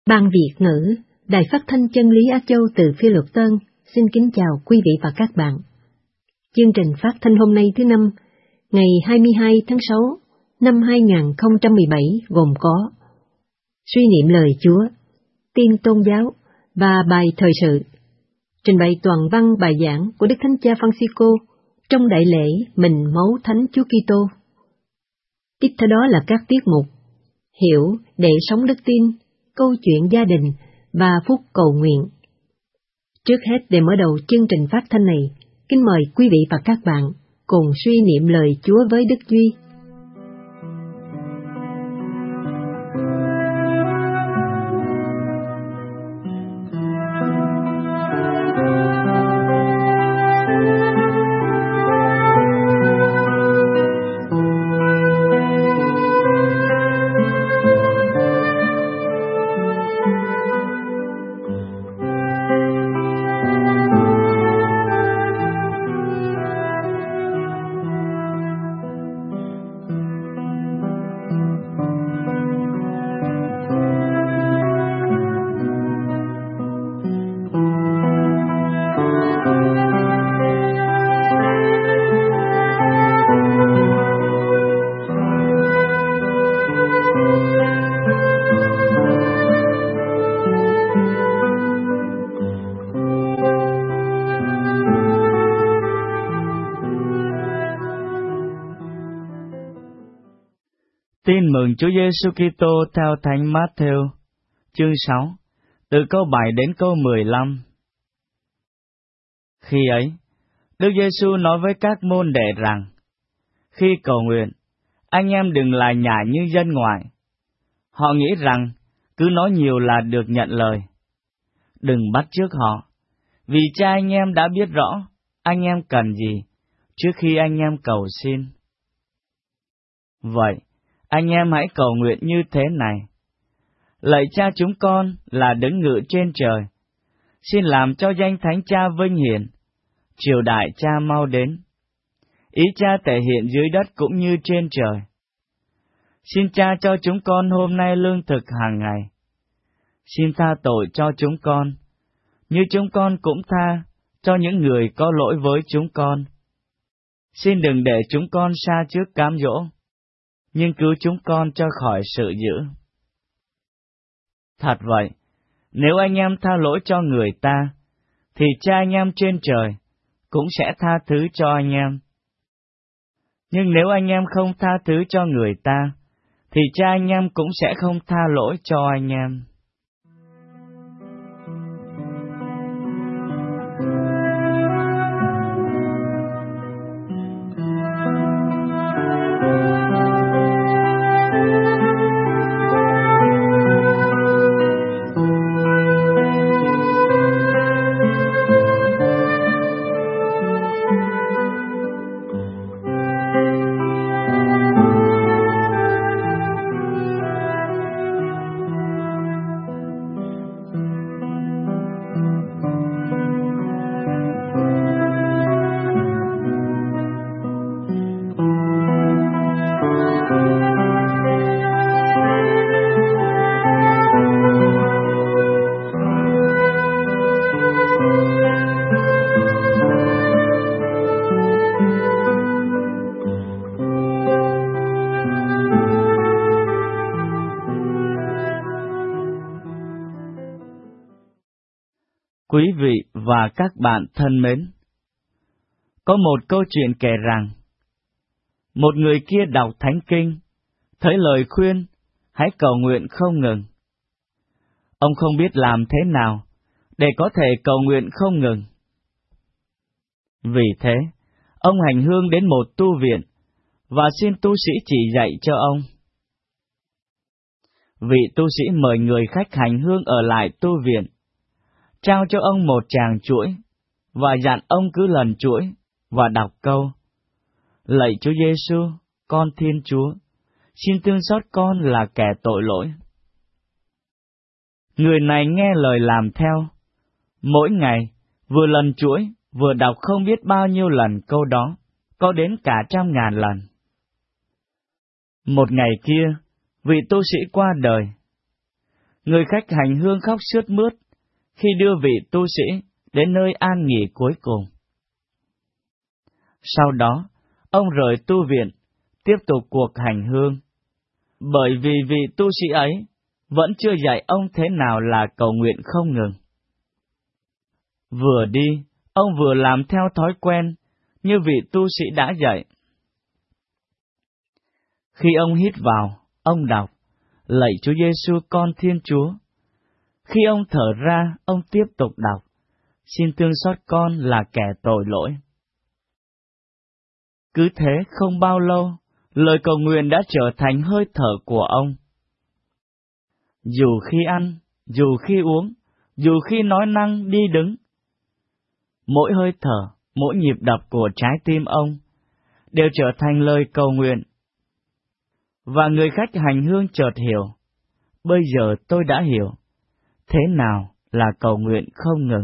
Ban Việt ngữ, Đài Phát thanh Chân lý Á Châu từ Phi Luật Tân, xin kính chào quý vị và các bạn. Chương trình phát thanh hôm nay thứ Năm, ngày 22 tháng 6 năm 2017 gồm có suy niệm lời Chúa, tin tôn giáo và bài thời sự. Trình bày toàn văn bài giảng của Đức Thánh Cha Francisco trong đại lễ Mình Máu Thánh Chúa Kitô. Tiếp theo đó là các tiết mục Hiểu để sống đức tin, câu chuyện gia đình và phút cầu nguyện. Trước hết, để mở đầu chương trình phát thanh này, kính mời quý vị và các bạn cùng suy niệm lời Chúa với Đức Duy. Tin mừng Chúa Giêsu Kitô theo Thánh Matthew, chương 6, từ câu 7 đến câu 15. Khi ấy, Đức Giêsu nói với các môn đệ rằng, khi cầu nguyện, anh em đừng lải nhải như dân ngoại. Họ nghĩ rằng cứ nói nhiều là được nhận lời. Đừng bắt chước họ, vì Cha anh em đã biết rõ anh em cần gì trước khi anh em cầu xin. Vậy, anh em hãy cầu nguyện như thế này: Lạy Cha chúng con là đứng ngự trên trời, xin làm cho danh Thánh Cha vinh hiển, triều đại Cha mau đến. Ý Cha thể hiện dưới đất cũng như trên trời. Xin Cha cho chúng con hôm nay lương thực hàng ngày. Xin tha tội cho chúng con, như chúng con cũng tha cho những người có lỗi với chúng con. Xin đừng để chúng con sa trước cám dỗ, nhưng cứu chúng con cho khỏi sự dữ. Thật vậy, nếu anh em tha lỗi cho người ta, thì Cha anh em trên trời cũng sẽ tha thứ cho anh em. Nhưng nếu anh em không tha thứ cho người ta, thì Cha anh em cũng sẽ không tha lỗi cho anh em. Quý vị và các bạn thân mến, có một câu chuyện kể rằng, một người kia đọc Thánh Kinh, thấy lời khuyên, hãy cầu nguyện không ngừng. Ông không biết làm thế nào để có thể cầu nguyện không ngừng. Vì thế, ông hành hương đến một tu viện và xin tu sĩ chỉ dạy cho ông. Vị tu sĩ mời người khách hành hương ở lại tu viện, trao cho ông một tràng chuỗi, và dặn ông cứ lần chuỗi, và đọc câu: Lạy Chúa Giêsu, con Thiên Chúa, xin thương xót con là kẻ tội lỗi. Người này nghe lời làm theo. Mỗi ngày, vừa lần chuỗi, vừa đọc không biết bao nhiêu lần câu đó, có đến cả 100.000 lần. Một ngày kia, vị tu sĩ qua đời. người khách hành hương khóc sướt mướt khi đưa vị tu sĩ đến nơi an nghỉ cuối cùng. Sau đó, ông rời tu viện, tiếp tục cuộc hành hương, bởi vì vị tu sĩ ấy vẫn chưa dạy ông thế nào là cầu nguyện không ngừng. Vừa đi, ông vừa làm theo thói quen như vị tu sĩ đã dạy. Khi ông hít vào, ông đọc, lạy Chúa Giêsu con Thiên Chúa. Khi ông thở ra, ông tiếp tục đọc, xin thương xót con là kẻ tội lỗi. Cứ thế không bao lâu, lời cầu nguyện đã trở thành hơi thở của ông. Dù khi ăn, dù khi uống, dù khi nói năng đi đứng, mỗi hơi thở, mỗi nhịp đập của trái tim ông đều trở thành lời cầu nguyện. Và người khách hành hương chợt hiểu, bây giờ tôi đã hiểu, thế nào là cầu nguyện không ngừng.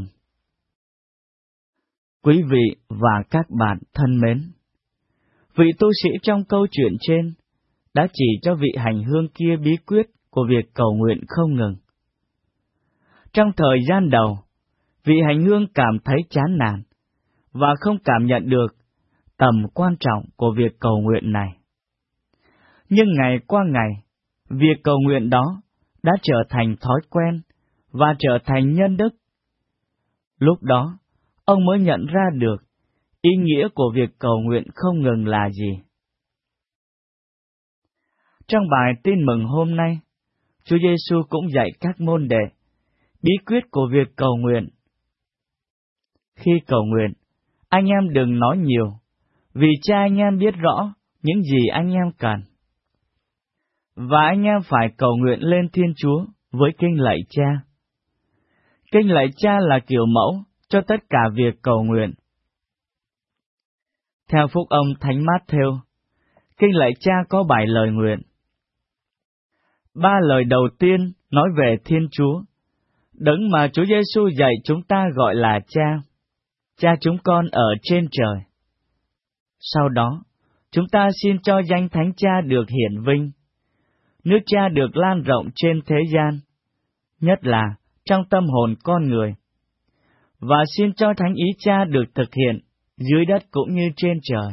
Quý vị và các bạn thân mến, vị tu sĩ trong câu chuyện trên đã chỉ cho vị hành hương kia bí quyết của việc cầu nguyện không ngừng. Trong thời gian đầu, vị hành hương cảm thấy chán nản và không cảm nhận được tầm quan trọng của việc cầu nguyện này. Nhưng ngày qua ngày, việc cầu nguyện đó đã trở thành thói quen và trở thành nhân đức. Lúc đó, ông mới nhận ra được ý nghĩa của việc cầu nguyện không ngừng là gì. Trong bài tin mừng hôm nay, Chúa Giêsu cũng dạy các môn đệ bí quyết của việc cầu nguyện. Khi cầu nguyện, anh em đừng nói nhiều, vì Cha anh em biết rõ những gì anh em cần. Và anh em phải cầu nguyện lên Thiên Chúa với kinh lạy Cha. Kinh lạy Cha là kiểu mẫu cho tất cả việc cầu nguyện. Theo Phúc âm Thánh Mát-thêu, kinh lạy Cha có 7 lời nguyện. 3 lời đầu tiên nói về Thiên Chúa, đấng mà Chúa Giêsu dạy chúng ta gọi là Cha, Cha chúng con ở trên trời. Sau đó, chúng ta xin cho danh Thánh Cha được hiển vinh, nước Cha được lan rộng trên thế gian, nhất là trong tâm hồn con người, và xin cho thánh ý Cha được thực hiện dưới đất cũng như trên trời.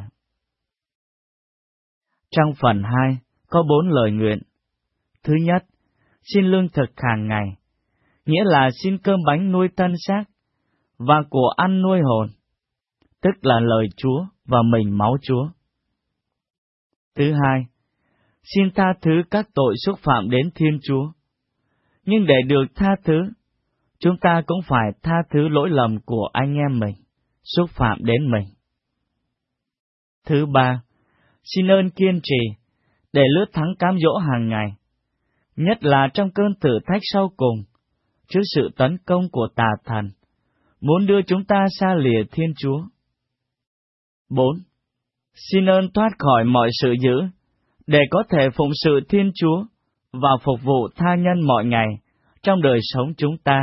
Trong phần 2 có 4 lời nguyện. Thứ nhất, xin lương thực hàng ngày, nghĩa là xin cơm bánh nuôi thân xác, và của ăn nuôi hồn, tức là lời Chúa và mình máu Chúa. Thứ hai, xin tha thứ các tội xúc phạm đến Thiên Chúa. Nhưng để được tha thứ, chúng ta cũng phải tha thứ lỗi lầm của anh em mình, xúc phạm đến mình. Thứ ba, xin ơn kiên trì, để lướt thắng cám dỗ hàng ngày, nhất là trong cơn thử thách sau cùng, trước sự tấn công của tà thần, muốn đưa chúng ta xa lìa Thiên Chúa. 4. Xin ơn thoát khỏi mọi sự dữ, để có thể phụng sự Thiên Chúa và phục vụ tha nhân mọi ngày trong đời sống chúng ta.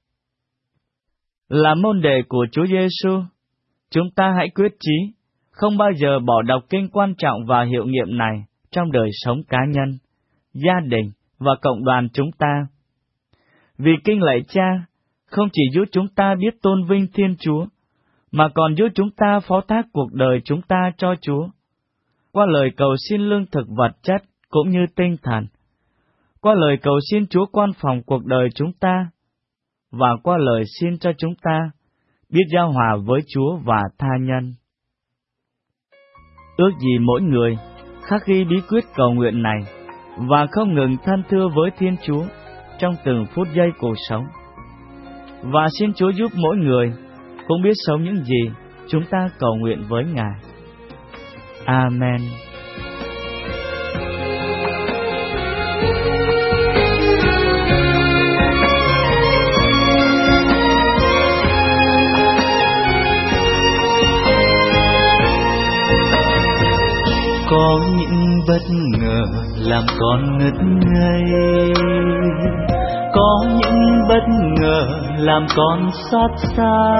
Là môn đệ của Chúa Giêsu, chúng ta hãy quyết chí không bao giờ bỏ đọc kinh quan trọng và hiệu nghiệm này trong đời sống cá nhân, gia đình và cộng đoàn chúng ta. Vì kinh lạy Cha không chỉ giúp chúng ta biết tôn vinh Thiên Chúa, mà còn giúp chúng ta phó thác cuộc đời chúng ta cho Chúa, qua lời cầu xin lương thực vật chất cũng như tinh thần, qua lời cầu xin Chúa quan phòng cuộc đời chúng ta, và qua lời xin cho chúng ta biết giao hòa với Chúa và tha nhân. Ước gì mỗi người khắc ghi bí quyết cầu nguyện này và không ngừng than thưa với Thiên Chúa trong từng phút giây cuộc sống. Và xin Chúa giúp mỗi người cũng biết sống những gì chúng ta cầu nguyện với Ngài. Amen. Có những bất ngờ làm con ngất ngây, có những bất ngờ làm con xót xa.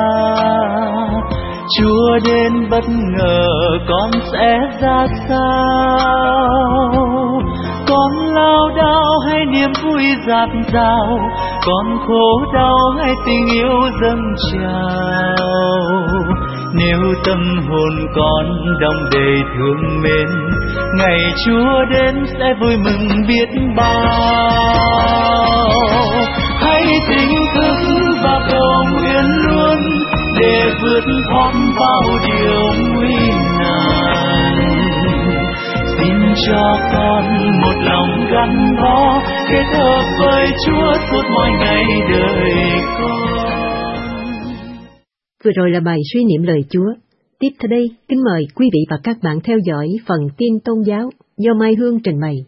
Chúa đến bất ngờ con sẽ ra sao? Có Con lao đao hay niềm vui dạt dào, con khổ đau hay tình yêu dâng trào. Nếu tâm hồn con đong đầy thương mến, ngày Chúa đến sẽ vui mừng biết bao. Hãy tỉnh thức và cầu nguyện luôn, để vượt thoát bao điều nguy nan. Xin cho con một lòng gắn bó, kết hợp với Chúa suốt mọi ngày đời con. Vừa rồi là bài suy niệm lời Chúa. Tiếp theo đây, kính mời quý vị và các bạn theo dõi phần tin tôn giáo do Mai Hương trình bày.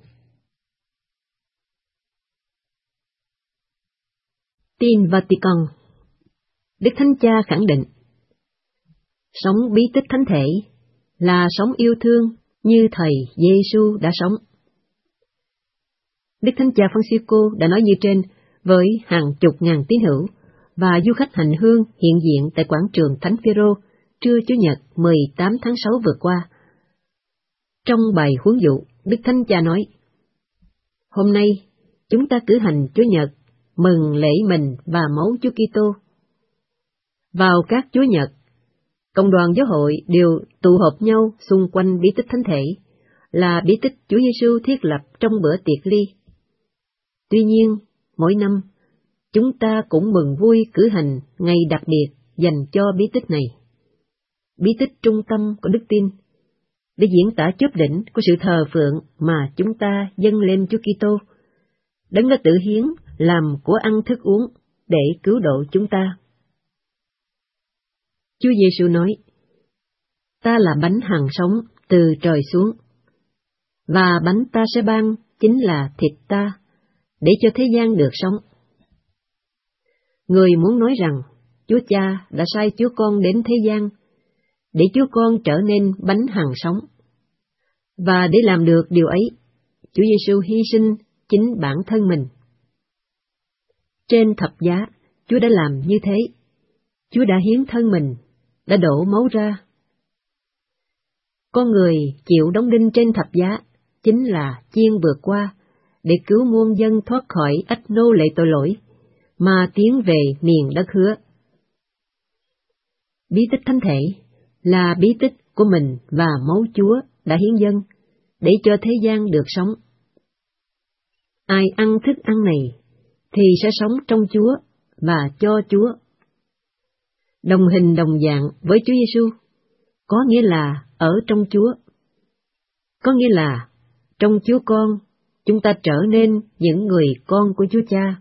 Tin Vatican. Đức Thánh Cha khẳng định, sống bí tích thánh thể là sống yêu thương như Thầy Giêsu đã sống. Đức Thánh Cha Francisco đã nói như trên với hàng chục ngàn tín hữu và du khách hành hương hiện diện tại quảng trường Thánh Phêrô trưa Chủ nhật 18 tháng 6 vừa qua. Trong bài huấn dụ, Đức Thánh Cha nói, hôm nay chúng ta cử hành Chủ nhật mừng lễ mình và máu Chúa Kitô. Vào các Chúa nhật, cộng đoàn giáo hội đều tụ họp nhau xung quanh bí tích thánh thể, là bí tích Chúa Giêsu thiết lập trong bữa tiệc ly. Tuy nhiên, mỗi năm, chúng ta cũng mừng vui cử hành ngày đặc biệt dành cho bí tích này. Bí tích trung tâm của đức tin, để diễn tả chóp đỉnh của sự thờ phượng mà chúng ta dâng lên Chúa Kitô, Đấng đã tự hiến làm của ăn thức uống để cứu độ chúng ta. Chúa Giêsu nói, ta là bánh hằng sống từ trời xuống, và bánh ta sẽ ban chính là thịt ta, để cho thế gian được sống. Người muốn nói rằng Chúa Cha đã sai Chúa Con đến thế gian, để Chúa Con trở nên bánh hằng sống. Và để làm được điều ấy, Chúa Giêsu hy sinh chính bản thân mình. Trên thập giá, Chúa đã làm như thế. Chúa đã hiến thân mình, đã đổ máu ra. Con người chịu đóng đinh trên thập giá chính là chiên vượt qua để cứu muôn dân thoát khỏi ách nô lệ tội lỗi mà tiến về miền đất hứa. Bí tích thánh thể là bí tích của mình và máu Chúa đã hiến dâng để cho thế gian được sống. Ai ăn thức ăn này thì sẽ sống trong Chúa và cho Chúa. Đồng hình đồng dạng với Chúa Giêsu có nghĩa là ở trong Chúa. Có nghĩa là trong Chúa Con, chúng ta trở nên những người con của Chúa Cha.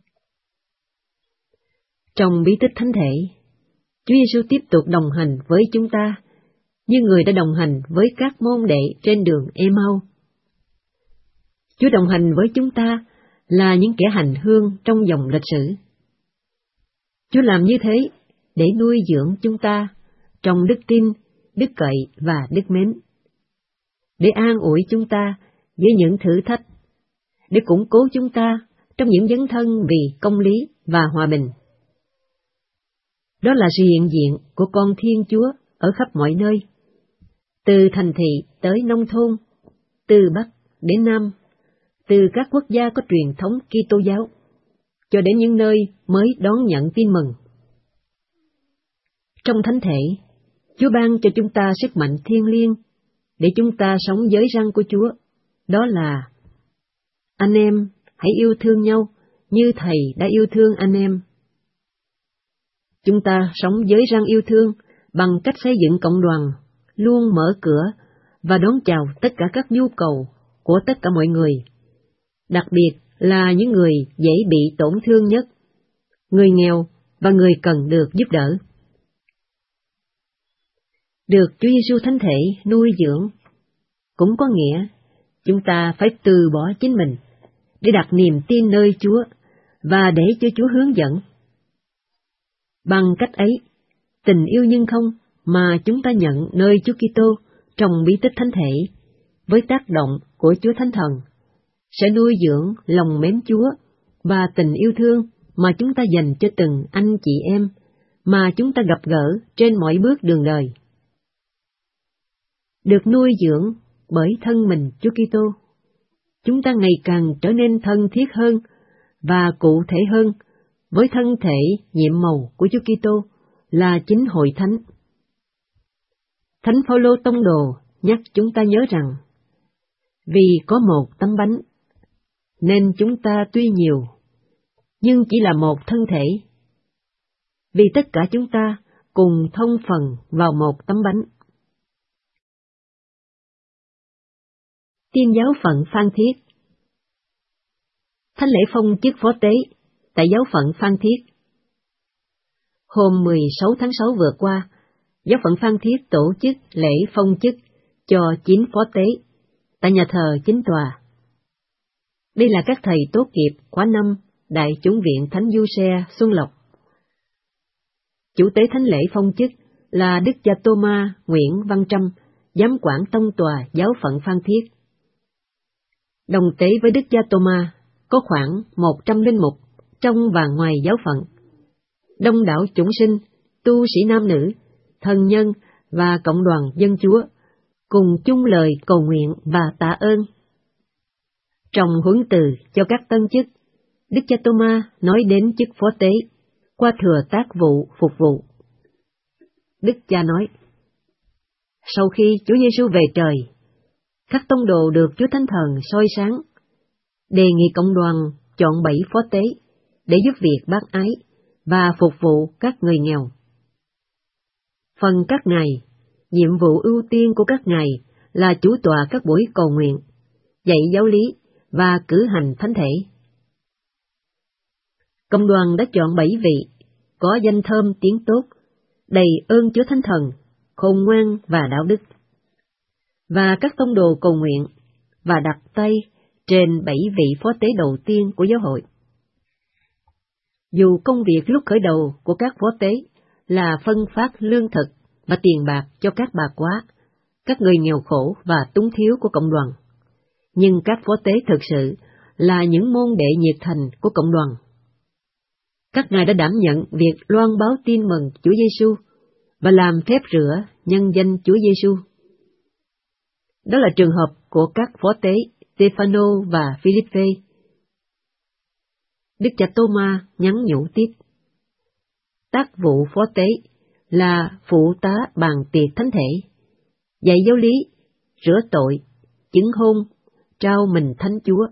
Trong bí tích thánh thể, Chúa Giêsu tiếp tục đồng hành với chúng ta như người đã đồng hành với các môn đệ trên đường Ê-mau. Chúa đồng hành với chúng ta là những kẻ hành hương trong dòng lịch sử. Chúa làm như thế để nuôi dưỡng chúng ta trong đức tin, đức cậy và đức mến, để an ủi chúng ta với những thử thách, để củng cố chúng ta trong những dấn thân vì công lý và hòa bình. Đó là sự hiện diện của con Thiên Chúa ở khắp mọi nơi, từ thành thị tới nông thôn, từ Bắc đến Nam, từ các quốc gia có truyền thống Kitô giáo, cho đến những nơi mới đón nhận tin mừng. Trong thánh thể, Chúa ban cho chúng ta sức mạnh thiêng liêng để chúng ta sống với răn của Chúa, đó là anh em hãy yêu thương nhau như Thầy đã yêu thương anh em. Chúng ta sống với răn yêu thương bằng cách xây dựng cộng đoàn, luôn mở cửa và đón chào tất cả các nhu cầu của tất cả mọi người, đặc biệt là những người dễ bị tổn thương nhất, người nghèo và người cần được giúp đỡ. Được Chúa Giêsu thánh thể nuôi dưỡng cũng có nghĩa chúng ta phải từ bỏ chính mình để đặt niềm tin nơi Chúa và để cho Chúa hướng dẫn. Bằng cách ấy, tình yêu nhân không mà chúng ta nhận nơi Chúa Kitô trong bí tích thánh thể với tác động của Chúa Thánh Thần sẽ nuôi dưỡng lòng mến Chúa và tình yêu thương mà chúng ta dành cho từng anh chị em mà chúng ta gặp gỡ trên mọi bước đường đời. Được nuôi dưỡng bởi thân mình Chúa Kitô, chúng ta ngày càng trở nên thân thiết hơn và cụ thể hơn với thân thể nhiệm màu của Chúa Kitô là chính hội thánh. Thánh Phaolô tông đồ nhắc chúng ta nhớ rằng, vì có một tấm bánh, nên chúng ta tuy nhiều, nhưng chỉ là một thân thể. Vì tất cả chúng ta cùng thông phần vào một tấm bánh. Tiên giáo phận Phan Thiết. Thánh lễ phong chức phó tế tại giáo phận Phan Thiết. Hôm 16 tháng 6 vừa qua, giáo phận Phan Thiết tổ chức lễ phong chức cho 9 phó tế tại nhà thờ Chính Tòa. Đây là các thầy tốt nghiệp khóa 5 Đại chủng viện Thánh Giuse Xuân Lộc. Chủ tế thánh lễ phong chức là Đức Cha Tô-ma Nguyễn Văn Trâm, giám quản tông tòa giáo phận Phan Thiết. Đồng tế với Đức Cha Tô-ma có khoảng 100 linh mục trong và ngoài giáo phận, đông đảo chúng sinh, tu sĩ nam nữ, thần nhân và cộng đoàn dân Chúa, cùng chung lời cầu nguyện và tạ ơn. Trong huấn từ cho các tân chức, Đức Cha Tô-ma nói đến chức phó tế qua thừa tác vụ phục vụ. Đức Cha nói: sau khi Chúa Giêsu về trời, các tông đồ được Chúa Thánh Thần soi sáng, đề nghị cộng đoàn chọn 7 phó tế để giúp việc bác ái và phục vụ các người nghèo. Phần các ngài, nhiệm vụ ưu tiên của các ngài là chủ tọa các buổi cầu nguyện, dạy giáo lý và cử hành thánh thể. Cộng đoàn đã chọn 7 vị có danh thơm tiếng tốt, đầy ơn Chúa Thánh Thần, khôn ngoan và đạo đức. Và các tông đồ cầu nguyện và đặt tay trên 7 vị phó tế đầu tiên của giáo hội. Dù công việc lúc khởi đầu của các phó tế là phân phát lương thực và tiền bạc cho các bà quá, các người nghèo khổ và túng thiếu của cộng đoàn, nhưng các phó tế thực sự là những môn đệ nhiệt thành của cộng đoàn. Các ngài đã đảm nhận việc loan báo tin mừng Chúa Giêsu và làm phép rửa nhân danh Chúa Giêsu. Đó là trường hợp của các phó tế Stefano và Philippe. Đức Cha Tô-ma nhắn nhủ tiếp: tác vụ phó tế là phụ tá bàn tiệc thánh thể, dạy giáo lý, rửa tội, chứng hôn, trao mình Thánh Chúa.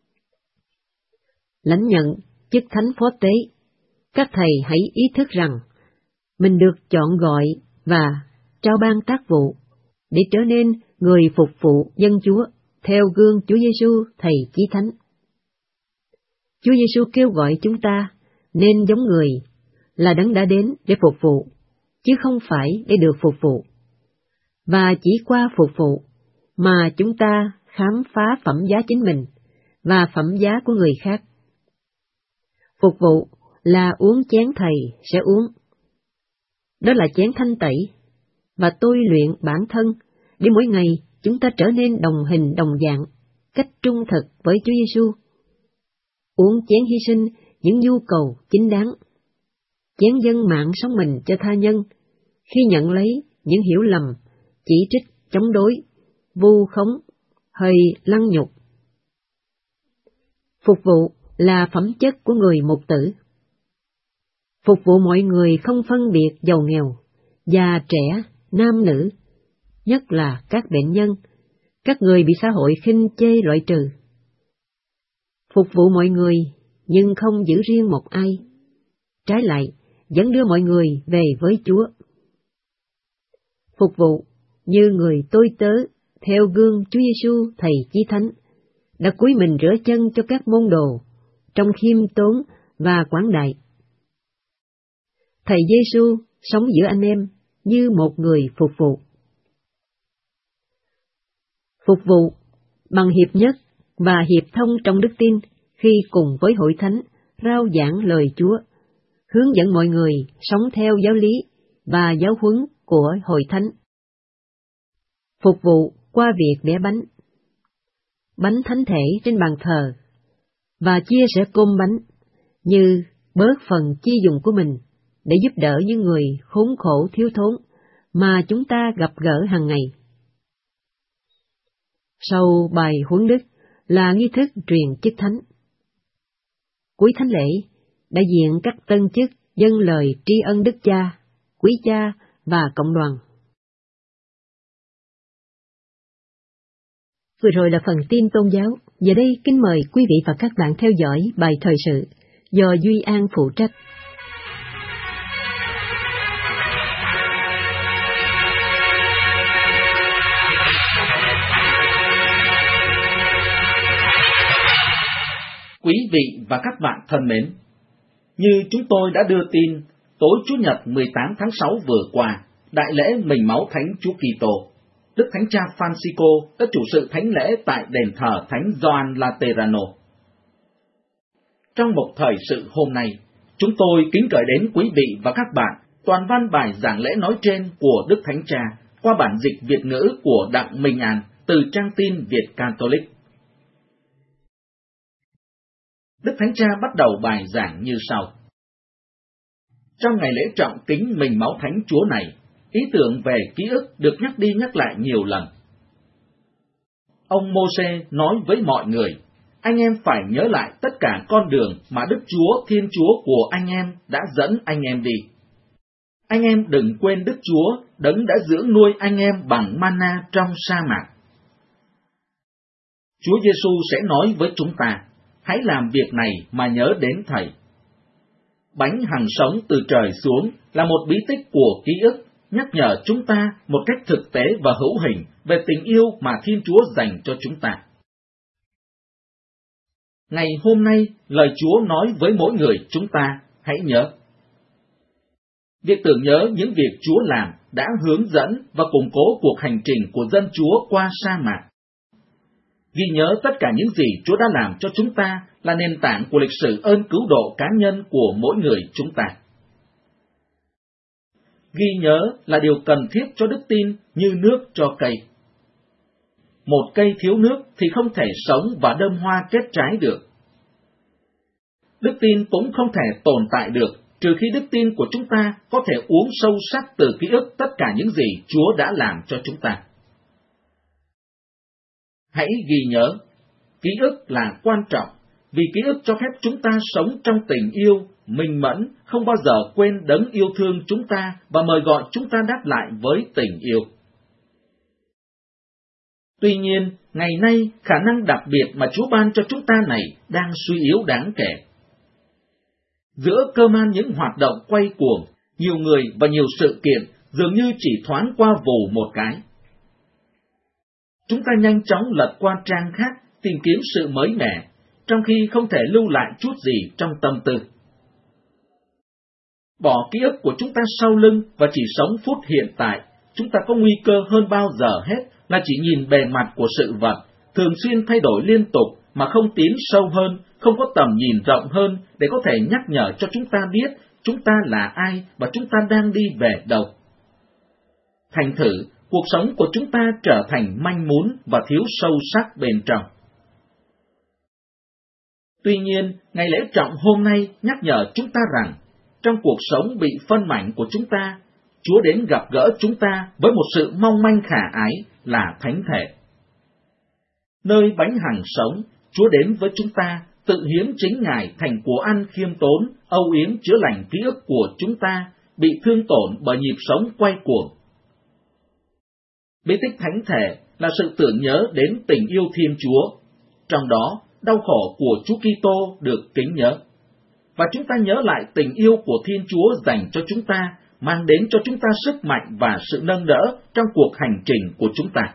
Lãnh nhận chức thánh phó tế, các thầy hãy ý thức rằng mình được chọn gọi và trao ban tác vụ để trở nên người phục vụ dân Chúa theo gương Chúa Giêsu Thầy Chí Thánh. Chúa Giêsu kêu gọi chúng ta nên giống người, là Đấng đã đến để phục vụ, chứ không phải để được phục vụ. Và chỉ qua phục vụ mà chúng ta khám phá phẩm giá chính mình và phẩm giá của người khác. Phục vụ là uống chén Thầy sẽ uống. Đó là chén thanh tẩy, và tôi luyện bản thân để mỗi ngày chúng ta trở nên đồng hình đồng dạng, cách trung thực với Chúa Giêsu. Uống chén hy sinh những nhu cầu chính đáng, chén dâng mạng sống mình cho tha nhân, khi nhận lấy những hiểu lầm, chỉ trích, chống đối, vu khống, hay lăng nhục. Phục vụ là phẩm chất của người mục tử. Phục vụ mọi người không phân biệt giàu nghèo, già trẻ, nam nữ, nhất là các bệnh nhân, các người bị xã hội khinh chê loại trừ. Phục vụ mọi người nhưng không giữ riêng một ai, trái lại vẫn đưa mọi người về với Chúa. Phục vụ như người tôi tớ theo gương Chúa Giêsu Thầy Chí Thánh, đã cúi mình rửa chân cho các môn đồ trong khiêm tốn và quảng đại. Thầy Giêsu sống giữa anh em như một người phục vụ. Phục vụ bằng hiệp nhất và hiệp thông trong đức tin khi cùng với hội thánh rao giảng lời Chúa, hướng dẫn mọi người sống theo giáo lý và giáo huấn của hội thánh. Phục vụ qua việc bẻ bánh thánh thể trên bàn thờ, và chia sẻ cơm bánh như bớt phần chi dùng của mình để giúp đỡ những người khốn khổ thiếu thốn mà chúng ta gặp gỡ hàng ngày. Sau bài huấn đức là nghi thức truyền chức thánh. Cuối thánh lễ, đại diện các tân chức dâng lời tri ân Đức Cha, Quý Cha và cộng đoàn. Vừa rồi là phần tin tôn giáo. Giờ đây kính mời quý vị và các bạn theo dõi bài thời sự do Duy An phụ trách. Quý vị và các bạn thân mến, như chúng tôi đã đưa tin, tối Chủ nhật 18 tháng 6 vừa qua, đại lễ mình máu Thánh Chúa Kitô, Đức Thánh Cha Francisco đã chủ sự thánh lễ tại đền thờ Thánh Gioan Laterano. Trong một thời sự hôm nay, chúng tôi kính gửi đến quý vị và các bạn toàn văn bài giảng lễ nói trên của Đức Thánh Cha qua bản dịch Việt ngữ của Đặng Minh An từ trang tin Việt Catholic. Đức Thánh Cha bắt đầu bài giảng như sau. Trong ngày lễ trọng kính mình máu Thánh Chúa này, ý tưởng về ký ức được nhắc đi nhắc lại nhiều lần. Ông Mô-sê nói với mọi người, anh em phải nhớ lại tất cả con đường mà Đức Chúa Thiên Chúa của anh em đã dẫn anh em đi. Anh em đừng quên Đức Chúa đấng đã dưỡng nuôi anh em bằng mana trong sa mạc. Chúa Giêsu sẽ nói với chúng ta, hãy làm việc này mà nhớ đến Thầy. Bánh hằng sống từ trời xuống là một bí tích của ký ức, nhắc nhở chúng ta một cách thực tế và hữu hình về tình yêu mà Thiên Chúa dành cho chúng ta. Ngày hôm nay, lời Chúa nói với mỗi người chúng ta, hãy nhớ. Việc tưởng nhớ những việc Chúa làm đã hướng dẫn và củng cố cuộc hành trình của dân Chúa qua sa mạc. Ghi nhớ tất cả những gì Chúa đã làm cho chúng ta là nền tảng của lịch sử ơn cứu độ cá nhân của mỗi người chúng ta. Ghi nhớ là điều cần thiết cho đức tin như nước cho cây. Một cây thiếu nước thì không thể sống và đơm hoa kết trái được. Đức tin cũng không thể tồn tại được trừ khi đức tin của chúng ta có thể uống sâu sắc từ ký ức tất cả những gì Chúa đã làm cho chúng ta. Hãy ghi nhớ, ký ức là quan trọng vì ký ức cho phép chúng ta sống trong tình yêu, minh mẫn, không bao giờ quên đấng yêu thương chúng ta và mời gọi chúng ta đáp lại với tình yêu. Tuy nhiên, ngày nay, khả năng đặc biệt mà Chúa ban cho chúng ta này đang suy yếu đáng kể. Giữa cơ man những hoạt động quay cuồng, nhiều người và nhiều sự kiện dường như chỉ thoáng qua vù một cái. Chúng ta nhanh chóng lật qua trang khác, tìm kiếm sự mới mẻ, trong khi không thể lưu lại chút gì trong tâm tư. Bỏ ký ức của chúng ta sau lưng và chỉ sống phút hiện tại, chúng ta có nguy cơ hơn bao giờ hết là chỉ nhìn bề mặt của sự vật, thường xuyên thay đổi liên tục mà không tiến sâu hơn, không có tầm nhìn rộng hơn để có thể nhắc nhở cho chúng ta biết chúng ta là ai và chúng ta đang đi về đâu. Thành thử, cuộc sống của chúng ta trở thành manh mún và thiếu sâu sắc bên trong. Tuy nhiên, ngày lễ trọng hôm nay nhắc nhở chúng ta rằng, trong cuộc sống bị phân mảnh của chúng ta, Chúa đến gặp gỡ chúng ta với một sự mong manh khả ái là thánh thể. Nơi bánh hằng sống, Chúa đến với chúng ta, tự hiến chính Ngài thành của ăn khiêm tốn, âu yếm chữa lành ký ức của chúng ta, bị thương tổn bởi nhịp sống quay cuồng. Bí tích thánh thể là sự tưởng nhớ đến tình yêu Thiên Chúa, trong đó đau khổ của Chúa Kitô được kính nhớ. Và chúng ta nhớ lại tình yêu của Thiên Chúa dành cho chúng ta, mang đến cho chúng ta sức mạnh và sự nâng đỡ trong cuộc hành trình của chúng ta.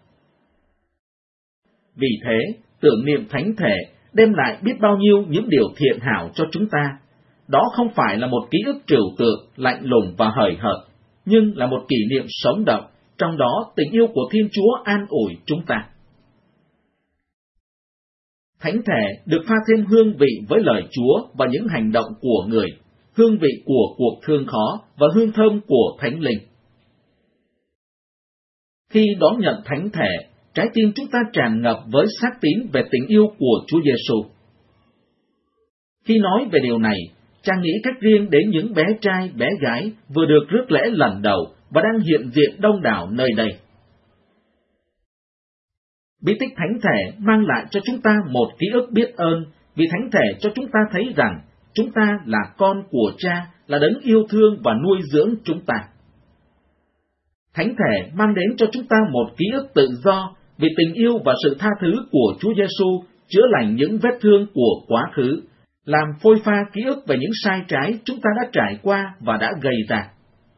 Vì thế, tưởng niệm thánh thể đem lại biết bao nhiêu những điều thiện hảo cho chúng ta. Đó không phải là một ký ức trừu tượng, lạnh lùng và hời hợt, nhưng là một kỷ niệm sống động, trong đó tình yêu của Thiên Chúa an ủi chúng ta. Thánh thể được pha thêm hương vị với lời Chúa và những hành động của người, hương vị của cuộc thương khó và hương thơm của Thánh Linh. Khi đón nhận thánh thể, trái tim chúng ta tràn ngập với xác tín về tình yêu của Chúa Giêsu. Khi nói về điều này, cha nghĩ cách riêng đến những bé trai, bé gái vừa được rước lễ lần đầu và đang hiện diện đông đảo nơi đây. Bí tích thánh thể mang lại cho chúng ta một ký ức biết ơn, vì thánh thể cho chúng ta thấy rằng chúng ta là con của Cha, là đấng yêu thương và nuôi dưỡng chúng ta. Thánh thể mang đến cho chúng ta một ký ức tự do, vì tình yêu và sự tha thứ của Chúa Giêsu chữa lành những vết thương của quá khứ, làm phôi pha ký ức về những sai trái chúng ta đã trải qua và đã gây ra.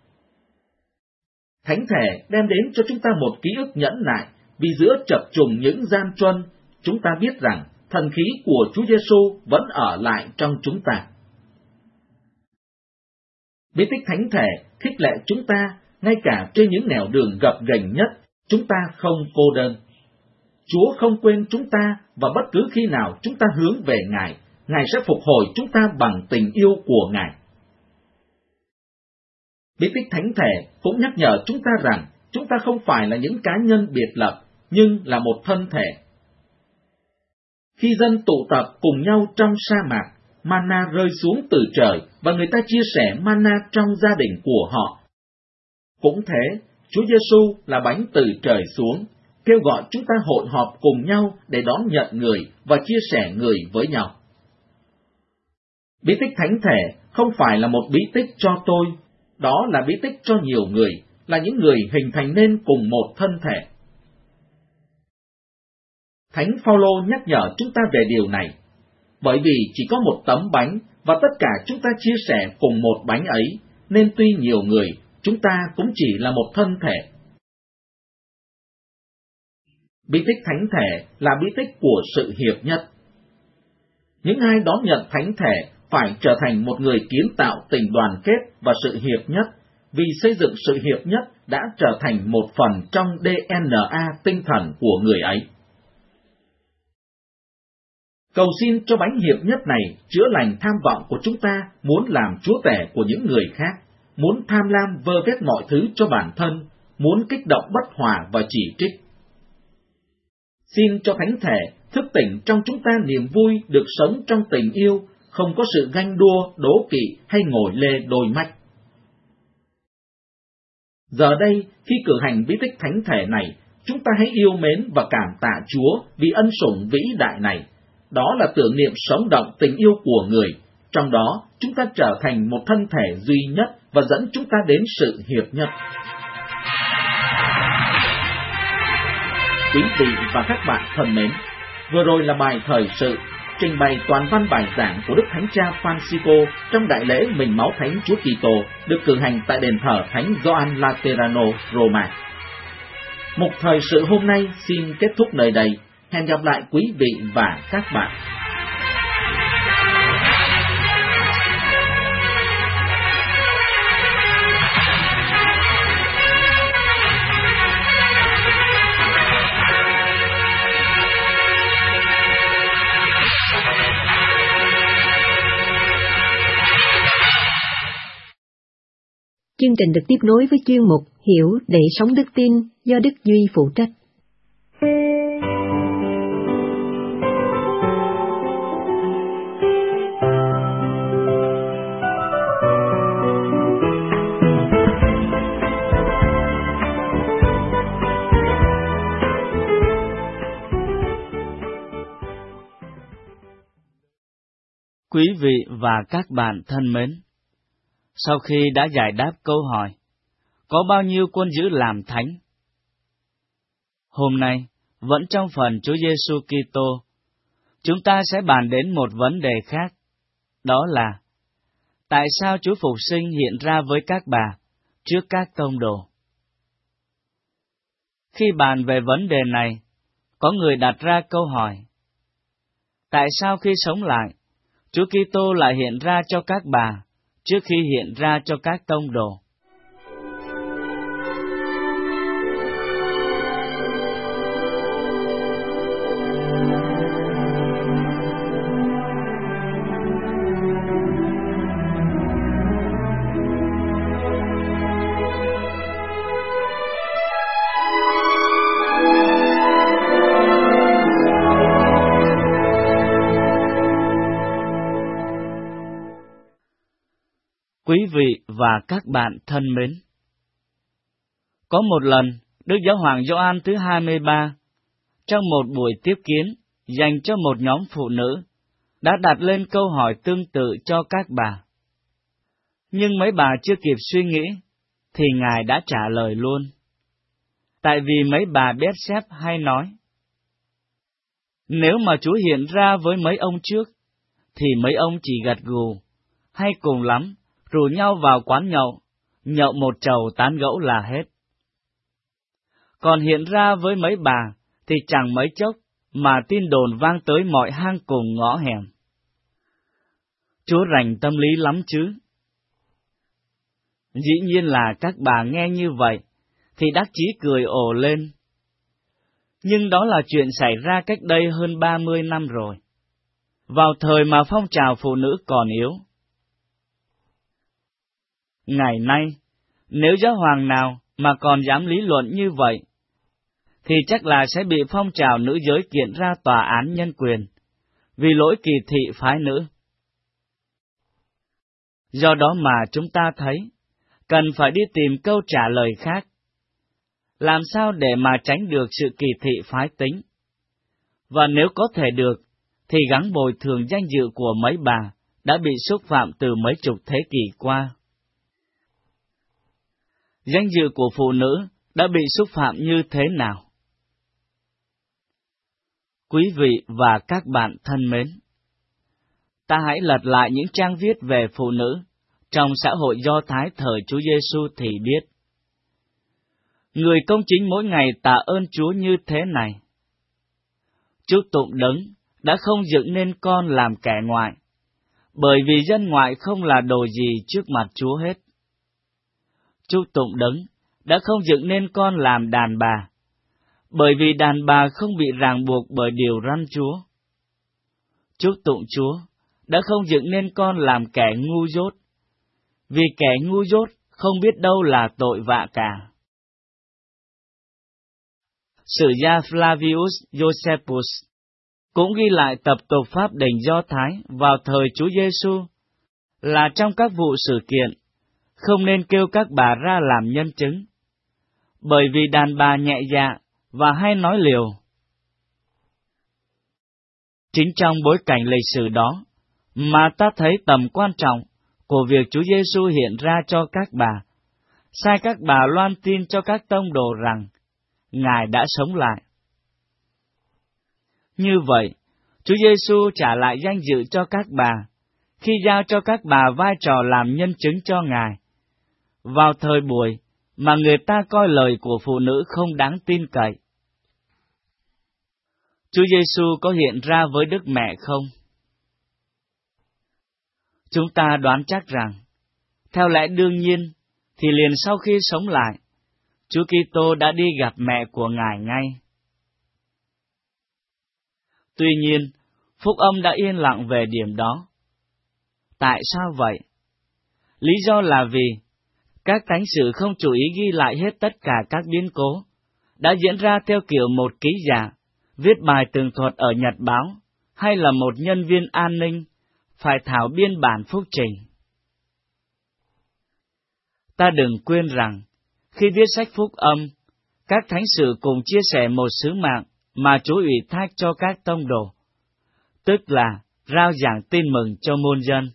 Thánh thể đem đến cho chúng ta một ký ức nhẫn nại, vì giữa chập trùng những gian truân, chúng ta biết rằng thần khí của Chúa Giêsu vẫn ở lại trong chúng ta. Bí tích thánh thể khích lệ chúng ta, ngay cả trên những nẻo đường gập ghềnh nhất, chúng ta không cô đơn. Chúa không quên chúng ta, và bất cứ khi nào chúng ta hướng về Ngài, Ngài sẽ phục hồi chúng ta bằng tình yêu của Ngài. Bí tích thánh thể cũng nhắc nhở chúng ta rằng chúng ta không phải là những cá nhân biệt lập, nhưng là một thân thể. Khi dân tụ tập cùng nhau trong sa mạc, manna rơi xuống từ trời và người ta chia sẻ manna trong gia đình của họ. Cũng thế, Chúa Giêsu là bánh từ trời xuống, kêu gọi chúng ta hội họp cùng nhau để đón nhận người và chia sẻ người với nhau. Bí tích thánh thể không phải là một bí tích cho tôi, đó là bí tích cho nhiều người, là những người hình thành nên cùng một thân thể. Thánh Phaolô nhắc nhở chúng ta về điều này, bởi vì chỉ có một tấm bánh và tất cả chúng ta chia sẻ cùng một bánh ấy, nên tuy nhiều người, chúng ta cũng chỉ là một thân thể. Bí tích thánh thể là bí tích của sự hiệp nhất. Những ai đón nhận thánh thể phải trở thành một người kiến tạo tình đoàn kết và sự hiệp nhất, vì xây dựng sự hiệp nhất đã trở thành một phần trong DNA tinh thần của người ấy. Cầu xin cho bánh hiệp nhất này chữa lành tham vọng của chúng ta muốn làm chúa tể của những người khác, muốn tham lam vơ vét mọi thứ cho bản thân, muốn kích động bất hòa và chỉ trích. Xin cho thánh thể thức tỉnh trong chúng ta niềm vui được sống trong tình yêu, không có sự ganh đua, đố kỵ hay ngồi lê đôi mắt. Giờ đây, khi cử hành bí tích thánh thể này, chúng ta hãy yêu mến và cảm tạ Chúa vì ân sủng vĩ đại này. Đó là tưởng niệm sống động tình yêu của người, trong đó chúng ta trở thành một thân thể duy nhất và dẫn chúng ta đến sự hiệp nhất. Quý vị và các bạn thân mến, vừa rồi là bài thời sự trình bày toàn văn bài giảng của Đức Thánh Cha Francisco trong đại lễ Mình Máu Thánh Chúa Kitô được cử hành tại đền thờ Thánh Gioan Laterano, Roma. Mục thời sự hôm nay xin kết thúc nơi đây. Hẹn gặp lại quý vị và các bạn. Chương trình được tiếp nối với chuyên mục Hiểu để sống đức tin do Đức Duy phụ trách. Quý vị và các bạn thân mến, sau khi đã giải đáp câu hỏi, có bao nhiêu quân dữ làm thánh? Hôm nay, vẫn trong phần Chúa Giêsu Kitô, chúng ta sẽ bàn đến một vấn đề khác, đó là tại sao Chúa Phục Sinh hiện ra với các bà trước các tông đồ? Khi bàn về vấn đề này, có người đặt ra câu hỏi, tại sao khi sống lại, Chúa Kitô lại hiện ra cho các bà trước khi hiện ra cho các tông đồ? Quý vị và các bạn thân mến, có một lần, Đức Giáo hoàng Gioan thứ 23 trong một buổi tiếp kiến dành cho một nhóm phụ nữ, đã đặt lên câu hỏi tương tự cho các bà. Nhưng mấy bà chưa kịp suy nghĩ, thì Ngài đã trả lời luôn. Tại vì mấy bà Bét-sép hay nói, nếu mà Chúa hiện ra với mấy ông trước, thì mấy ông chỉ gật gù, hay cùng lắm, rủ nhau vào quán nhậu một chầu tán gẫu là hết. Còn hiện ra với mấy bà, thì chẳng mấy chốc, mà tin đồn vang tới mọi hang cùng ngõ hẻm. Chúa rành tâm lý lắm chứ. Dĩ nhiên là các bà nghe như vậy, thì đắc chí cười ồ lên. Nhưng đó là chuyện xảy ra cách đây hơn 30 năm rồi, vào thời mà phong trào phụ nữ còn yếu. Ngày nay, nếu giáo hoàng nào mà còn dám lý luận như vậy, thì chắc là sẽ bị phong trào nữ giới kiện ra tòa án nhân quyền, vì lỗi kỳ thị phái nữ. Do đó mà chúng ta thấy, cần phải đi tìm câu trả lời khác. Làm sao để mà tránh được sự kỳ thị phái tính? Và nếu có thể được, thì gắng bồi thường danh dự của mấy bà đã bị xúc phạm từ mấy chục thế kỷ qua. Danh dự của phụ nữ đã bị xúc phạm như thế nào? Quý vị và các bạn thân mến, ta hãy lật lại những trang viết về phụ nữ trong xã hội Do Thái thời Chúa Giêsu thì biết. Người công chính mỗi ngày tạ ơn Chúa như thế này. Chúc tụng Đấng đã không dựng nên con làm kẻ ngoại, bởi vì dân ngoại không là đồ gì trước mặt Chúa hết. Chúc tụng Đấng đã không dựng nên con làm đàn bà, bởi vì đàn bà không bị ràng buộc bởi điều răn Chúa. Chúc tụng Chúa đã không dựng nên con làm kẻ ngu dốt, vì kẻ ngu dốt không biết đâu là tội vạ cả. Sử gia Flavius Josephus cũng ghi lại tập tục pháp đình Do Thái vào thời Chúa Giêsu là trong các vụ sự kiện không nên kêu các bà ra làm nhân chứng, bởi vì đàn bà nhẹ dạ và hay nói liều. Chính trong bối cảnh lịch sử đó mà ta thấy tầm quan trọng của việc Chúa Giêsu hiện ra cho các bà, sai các bà loan tin cho các tông đồ rằng Ngài đã sống lại. Như vậy, Chúa Giêsu trả lại danh dự cho các bà khi giao cho các bà vai trò làm nhân chứng cho Ngài, vào thời buổi mà người ta coi lời của phụ nữ không đáng tin cậy. Chúa Giêsu có hiện ra với Đức Mẹ không? Chúng ta đoán chắc rằng, theo lẽ đương nhiên, thì liền sau khi sống lại, Chúa Kitô đã đi gặp mẹ của Ngài ngay. Tuy nhiên, Phúc Âm đã yên lặng về điểm đó. Tại sao vậy? Lý do là vì các thánh sử không chú ý ghi lại hết tất cả các biến cố đã diễn ra theo kiểu một ký giả viết bài tường thuật ở nhật báo, hay là một nhân viên an ninh phải thảo biên bản phúc trình. Ta đừng quên rằng, khi viết sách Phúc Âm, các thánh sử cùng chia sẻ một sứ mạng mà Chúa ủy thác cho các tông đồ, tức là rao giảng tin mừng cho muôn dân.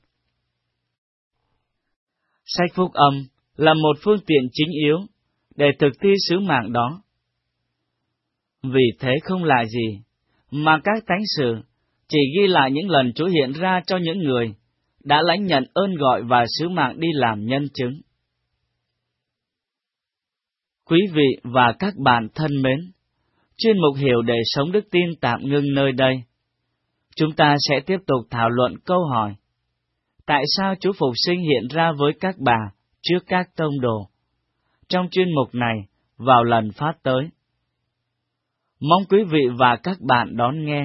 Sách Phúc Âm là một phương tiện chính yếu để thực thi sứ mạng đó. Vì thế không lạ gì mà các thánh sử chỉ ghi lại những lần Chúa hiện ra cho những người đã lãnh nhận ơn gọi và sứ mạng đi làm nhân chứng. Quý vị và các bạn thân mến, chuyên mục Hiểu để sống đức tin tạm ngưng nơi đây. Chúng ta sẽ tiếp tục thảo luận câu hỏi: tại sao Chúa Phục Sinh hiện ra với các bà trước các tông đồ? Trong chuyên mục này vào lần phát tới. Mong quý vị và các bạn đón nghe.